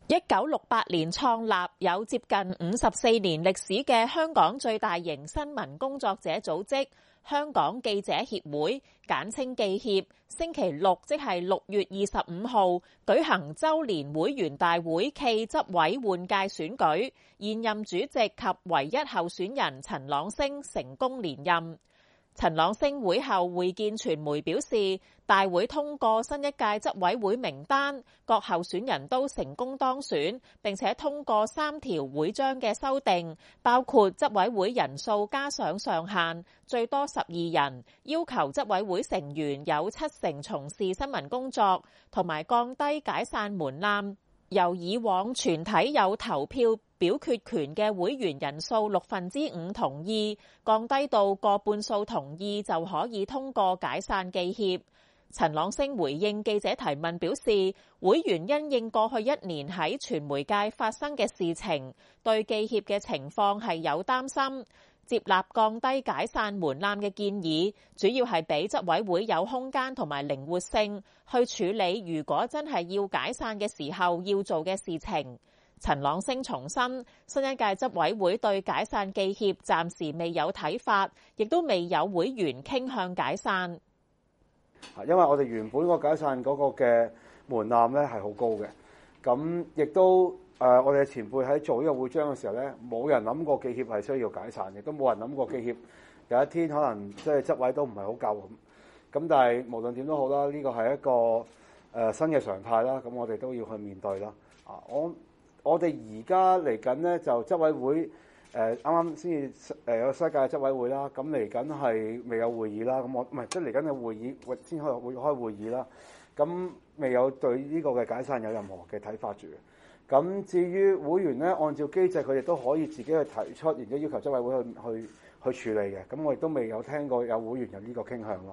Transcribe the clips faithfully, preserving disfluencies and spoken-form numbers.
一九六八年創立，有接近五十四年歷史嘅香港最大型新聞工作者組織香港記者協會，簡稱記協，星期六即係六月二十五號舉行週年會員大會暨執委換屆選舉，現任主席及唯一候選人陳朗昇成功連任。陳朗昇會後會見傳媒表示，大會通過新一屆執委會名單，各候選人都成功當選，並且通過三條會章嘅修訂，包括執委會人數加上上限，最多十二人，要求執委會成員有七成從事新聞工作，同埋降低解散門檻，由以往全體有投票表決權嘅會員人數六分之五同意，降低到過半數同意就可以通過解散記協。陳朗昇回應記者提問表示，會員因應過去一年喺傳媒界發生嘅事情，對記協嘅情況係有擔心，接納降低解散門檻嘅建議，主要係俾執委會有空間同埋靈活性去處理如果真係要解散嘅時候要做嘅事情。陳朗昇重申，新一屆執委會對解散記協暫時未有睇法，亦都未有會員傾向解散。 因為我哋原本個解散嗰個嘅門檻咧係好高嘅，咁亦都誒、呃、我哋嘅前輩喺做呢個會章嘅時候咧，冇人諗過記協係需要解散嘅，都冇人諗過記協有一天可能即係執委都唔係好夠咁。咁但係無論點都好啦，呢個係一個誒、呃、新嘅常態啦，咁我哋都要去面對啦。啊，我我哋而家嚟緊咧就執委會。誒啱啱先至誒有新一屆執委會啦，咁嚟緊係未有會議啦，咁我唔係即係嚟緊嘅會議先開會開會議啦，咁未有對呢個嘅解散有任何嘅睇法住嘅。咁至於會員咧，按照機制佢哋都可以自己去提出，然之後要求執委會去去去處理嘅。咁我亦都未有聽過有會員有呢個傾向咯。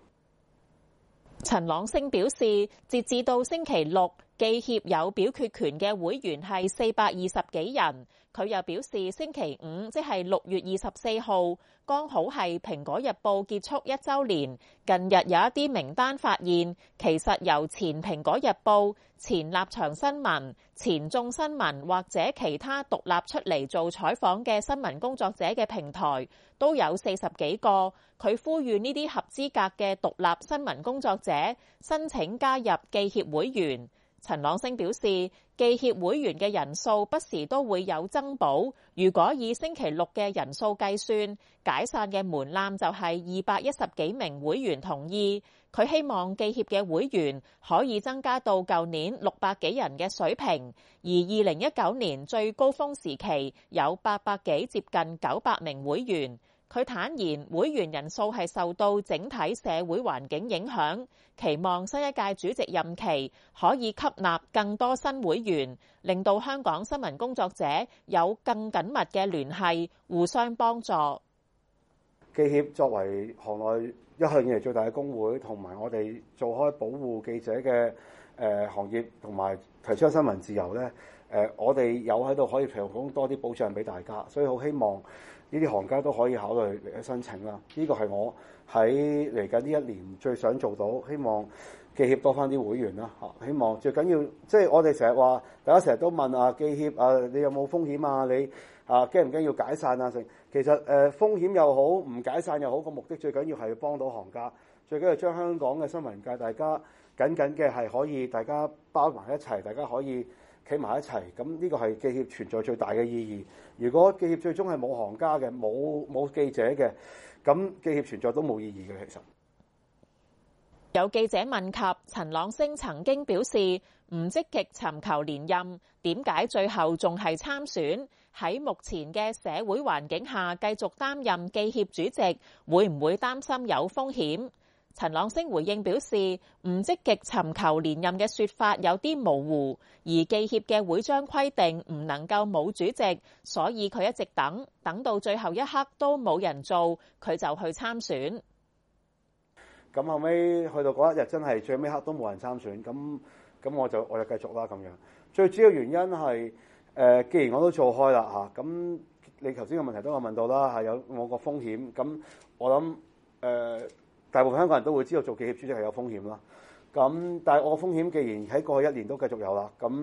陳朗昇表示，截至到星期六，記協有表決權嘅會員係四百二十幾人。佢又表示，星期五即係六月二十四號，剛好係《蘋果日報》結束一週年。近日有一啲名單發現，其實由前《蘋果日報》、前立場新聞、前眾新聞或者其他獨立出嚟做採訪嘅新聞工作者嘅平台，都有四十幾個。佢呼籲呢啲合資格嘅獨立新聞工作者申請加入記協會員。陳朗昇表示，記協會員嘅人數不時都會有增補，如果以星期六嘅人數計算，解散嘅門檻就係二百一十幾名會員同意。佢希望記協嘅會員可以增加到舊年六百幾人嘅水平，而二零一九年最高峰時期有八百幾接近九百名會員。佢坦言，會員人數係受到整體社會環境影響，期望新一屆主席任期可以吸納更多新會員，令到香港新聞工作者有更緊密嘅聯繫，互相幫助。 記協作為行內一向以嚟最大嘅工會，同埋我哋做開保護記者嘅誒、呃、行業，同埋提倡新聞自由咧，誒、呃、我哋有喺度可以提供多啲保障俾大家，所以好希望呢啲行家都可以考慮嚟去申請啦。呢個係我喺嚟緊呢一年最想做到，希望記協多翻啲會員啦嚇。希望最緊要即係我哋成日話，大家成日都問啊，記協啊，你有冇風險啊？你啊驚唔驚要解散啊？成其實誒、呃、風險又好，唔解散又好，個目的最緊要係要幫到行家，最緊要將香港嘅新聞界大家緊緊嘅係可以大家包埋一齊，大家可以企埋一齊，咁呢個係記協存在最大嘅意義。如果記協最終係冇行家嘅，冇冇記者嘅，咁記協存在都冇意義嘅。其實有記者問及陳朗昇曾經表示唔積極尋求連任，點解最後仲係參選？喺目前嘅社會環境下繼續擔任記協主席，會唔會擔心有風險？陳朗昇回應表示，唔積極尋求連任嘅說法有啲模糊，而記協嘅會章規定唔能夠冇主席，所以佢一直等，等到最後一刻都冇人做，佢就去參選。 咁後尾去到嗰一日真係最尾刻都冇人參選，咁咁我就我就繼續啦咁樣。最主要原因係誒、呃，既然我都做開啦嚇，咁你頭先嘅問題都有問到啦，係有我個風險。咁我諗誒、呃，大部分香港人都會知道做記協主席係有風險啦。咁但係我個風險既然喺過去一年都繼續有啦，咁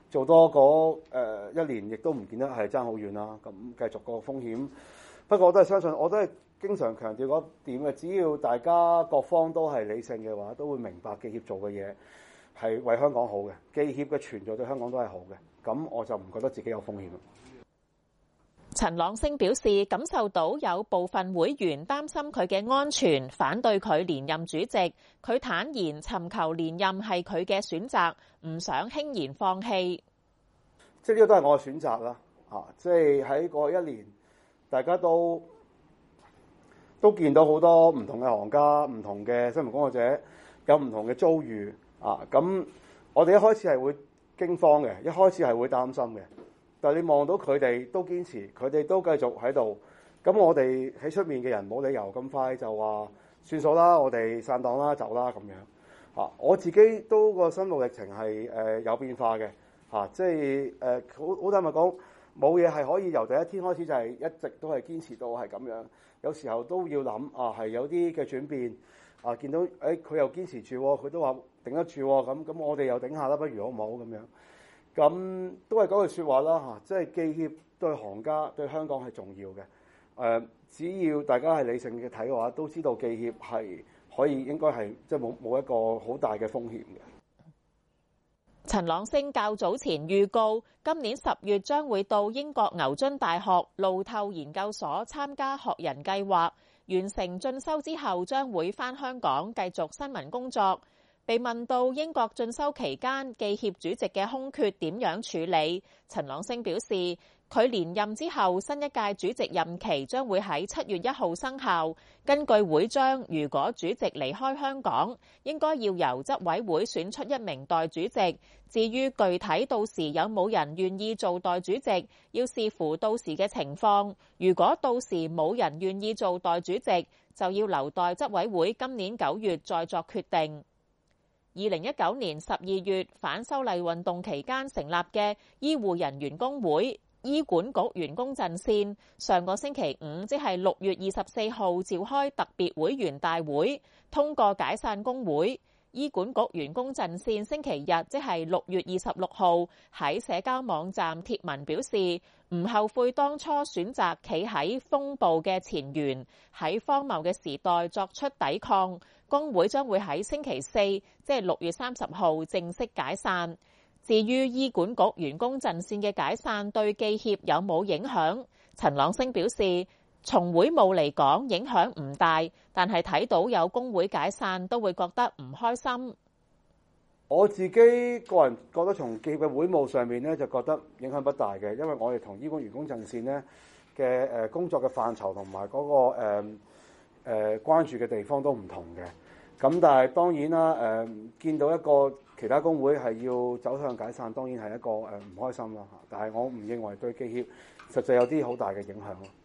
做多嗰誒一年，亦都唔見得係爭好遠啦。咁繼續個風險，不過我都係相信，我都係經常強調嗰點嘅。只要大家各方都係理性嘅話，都會明白記協做嘅嘢係為香港好嘅，記協嘅存在對香港都係好嘅。咁我就唔覺得自己有風險。 陳朗昇表示，感受到有部分會員擔心佢嘅安全，反對佢連任主席。佢坦言尋求連任係佢嘅選擇，唔想輕言放棄。 即係呢個都係我嘅選擇啦。啊，即係喺過去一年，大家都都見到好多唔同嘅行家、唔同嘅新聞工作者有唔同嘅遭遇。啊，咁我哋一開始係會驚慌嘅，一開始係會擔心嘅。但係你望到佢哋都堅持，佢哋都繼續喺度，咁我哋喺出面嘅人冇理由咁快就話算數啦，我哋散檔啦，走啦咁樣。啊，我自己都個心路歷程係誒、呃、有變化嘅。嚇、啊，即係誒好好坦白講，冇嘢係可以由第一天開始就係一直都係堅持到係咁樣。有時候都要諗啊，係有啲嘅轉變啊，見到誒佢、哎、又堅持住，佢都話頂得住，咁咁我哋又頂下啦，不如好唔好咁樣？咁都係嗰句説話啦嚇，即係記協對行家對香港係重要嘅。誒、呃，只要大家係理性嘅睇嘅話，都知道記協係可以應該係即係冇冇一個好大嘅風險嘅。 陳朗昇較早前預告，今年十月將會到英國牛津大學路透研究所參加學人計劃，完成進修之後將會返香港繼續新聞工作。被問到英國進修期間記協主席嘅空缺點樣處理，陳朗昇表示，佢連任之後新一屆主席任期將會喺七月一號生效。根據會章，如果主席離開香港，應該要由執委會選出一名代主席。至於具體到時有冇人願意做代主席，要視乎到時嘅情況。如果到時冇人願意做代主席，就要留待執委會今年九月再作決定。二零一九年十二月反修例運動期間成立嘅醫護人員工會醫管局員工陣線，上個星期五即係六月二十四號召開特別會員大會，通過解散工會。醫管局員工陣線星期日即係六月二十六號喺社交網站貼文表示，唔後悔當初選擇企喺風暴嘅前緣，喺荒謬嘅時代作出抵抗。工會將會喺星期四即係六月三十號正式解散。至於醫管局員工陣線嘅解散對記協有冇影響？陳朗昇表示，從會務嚟講影響唔大，但係睇到有工會解散都會覺得唔開心。 我自己個人覺得從記協嘅會務上面咧，就覺得影響不大嘅，因為我哋同醫管員工陣線咧嘅誒工作嘅範疇同埋嗰個誒、呃呃、關注嘅地方都唔同嘅。咁但係當然啦，誒、呃、見到一個其他工會係要走向解散，當然係一個誒唔開心啦嚇。但係我唔認為對記協實際有啲好大嘅影響咯。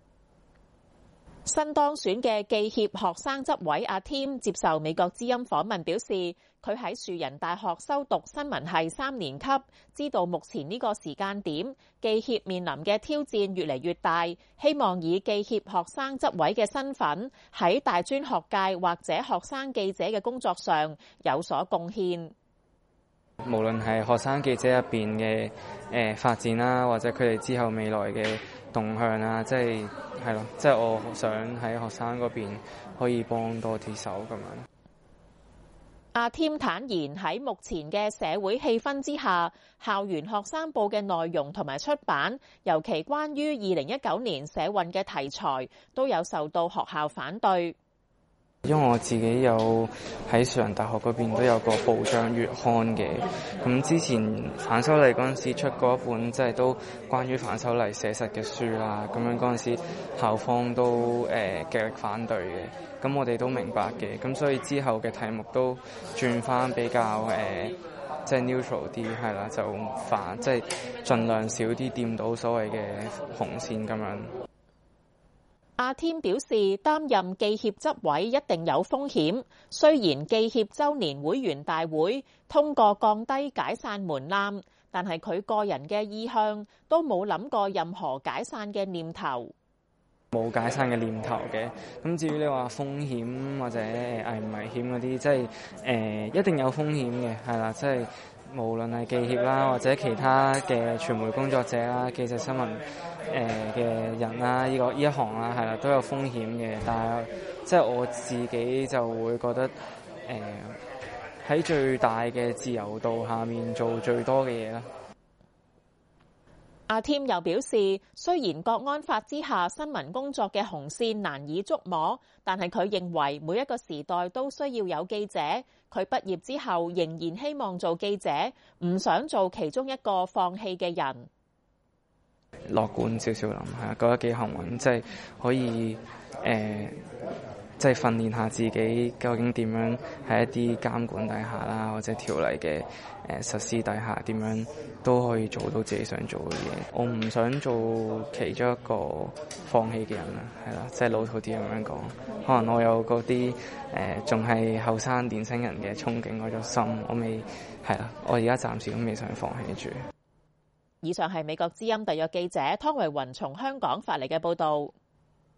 新當選嘅記協學生執委阿添接受美國之音訪問表示，佢喺樹仁大學修讀新聞系三年級，知道目前呢個時間點記協面臨嘅挑戰越嚟越大，希望以記協學生執委嘅身份喺大專學界或者學生記者嘅工作上有所貢獻。 無論係學生記者入邊嘅誒發展啦，或者佢哋之後未來嘅動向啦，即係係咯，即係我想喺學生嗰邊可以幫多啲手咁樣。 阿添坦言喺目前嘅社會氣氛之下，校園學生報嘅內容同埋出版，尤其關於二零一九年社運嘅題材，都有受到學校反對。 因為我自己有喺樹仁大學嗰邊都有個報章月刊嘅，咁之前反修例嗰陣時出過一本即係都關於反修例寫實嘅書啦，咁樣嗰陣時校方都誒、呃、極力反對嘅，咁我哋都明白嘅，咁所以之後嘅題目都轉翻比較誒、呃、即係 neutral 啲，係啦，就反即係盡量少啲掂到所謂嘅紅線咁樣。 阿添表示，擔任記協執委一定有風險。雖然記協週年會員大會通過降低解散門檻，但係佢個人嘅意向都冇諗過任何解散嘅念頭。 冇解散嘅念頭嘅。咁至於你話風險或者危唔危險嗰啲，即係誒、呃、一定有風險嘅，係啦，即係無論係記協啦，或者其他嘅傳媒工作者啦、記者新聞誒嘅人啦，呢、這個呢一行啦，係啦，都有風險嘅。但係即係我自己就會覺得誒喺、呃、最大嘅自由度下面做最多嘅嘢啦。 阿添又表示，雖然國安法之下新聞工作嘅紅線難以捉摸，但係佢認為每一個時代都需要有記者。佢畢業之後仍然希望做記者，唔想做其中一個放棄嘅人。 樂觀少少諗，係啊，覺得幾幸運，即係可以誒，即係訓練下自己究竟點樣喺一啲監管底下啦，或者條例嘅誒實施底下，點樣都可以做到自己想做嘅嘢。我唔想做其中一個放棄嘅人啦，係啦，即係老土啲咁樣講，可能我有嗰啲誒仲係後生年輕人嘅憧憬嗰種心，我未係啦，我而家暫時都未想放棄住。 以上係美國之音特約記者湯維雲從香港發嚟嘅報導。